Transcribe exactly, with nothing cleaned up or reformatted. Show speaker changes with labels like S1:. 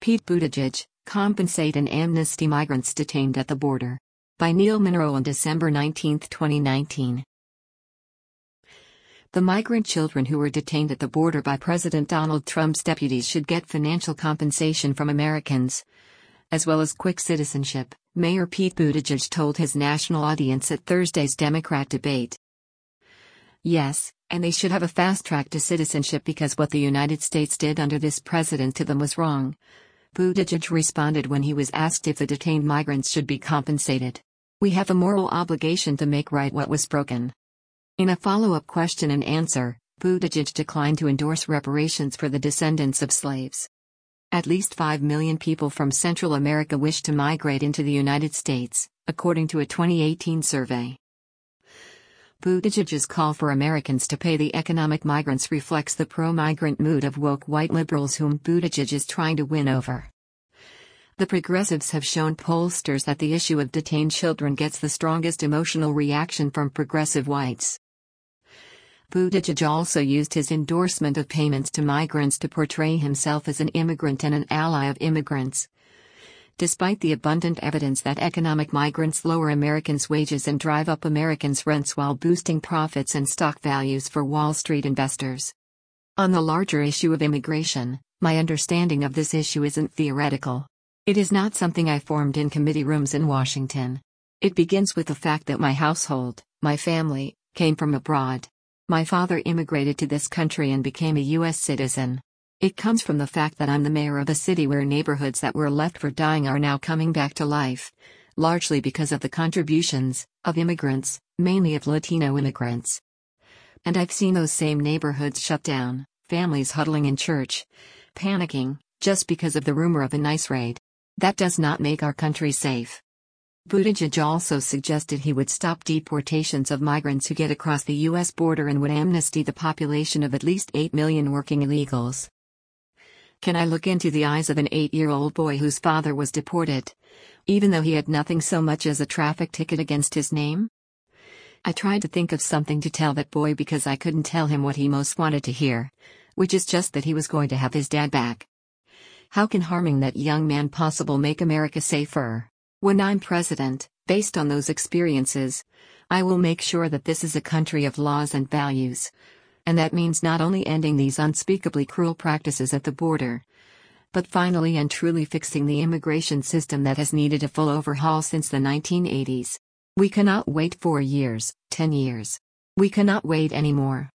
S1: Pete Buttigieg, compensate and amnesty migrants detained at the border. By Neil Monroe on December nineteenth, twenty nineteen. The migrant children who were detained at the border by President Donald Trump's deputies should get financial compensation from Americans, as well as quick citizenship, Mayor Pete Buttigieg told his national audience at Thursday's Democrat debate. Yes, and they should have a fast track to citizenship because what the United States did under this president to them was wrong, Buttigieg responded when he was asked if the detained migrants should be compensated. We have a moral obligation to make right what was broken. In a follow-up question and answer, Buttigieg declined to endorse reparations for the descendants of slaves. At least five million people from Central America wish to migrate into the United States, according to a twenty eighteen survey. Buttigieg's call for Americans to pay the economic migrants reflects the pro-migrant mood of woke white liberals whom Buttigieg is trying to win over. The progressives have shown pollsters that the issue of detained children gets the strongest emotional reaction from progressive whites. Buttigieg also used his endorsement of payments to migrants to portray himself as an immigrant and an ally of immigrants. Despite the abundant evidence that economic migrants lower Americans' wages and drive up Americans' rents while boosting profits and stock values for Wall Street investors. On the larger issue of immigration, my understanding of this issue isn't theoretical. It is not something I formed in committee rooms in Washington. It begins with the fact that my household, my family, came from abroad. My father immigrated to this country and became a U S citizen. It comes from the fact that I'm the mayor of a city where neighborhoods that were left for dying are now coming back to life, largely because of the contributions of immigrants, mainly of Latino immigrants. And I've seen those same neighborhoods shut down, families huddling in church, panicking, just because of the rumor of an ICE raid. That does not make our country safe. Buttigieg also suggested he would stop deportations of migrants who get across the U S border and would amnesty the population of at least eight million working illegals. Can I look into the eyes of an eight-year-old boy whose father was deported, even though he had nothing so much as a traffic ticket against his name? I tried to think of something to tell that boy because I couldn't tell him what he most wanted to hear, which is just that he was going to have his dad back. How can harming that young man possible make America safer? When I'm president, based on those experiences, I will make sure that this is a country of laws and values. And that means not only ending these unspeakably cruel practices at the border, but finally and truly fixing the immigration system that has needed a full overhaul since the nineteen eighties. We cannot wait four years, ten years. We cannot wait anymore.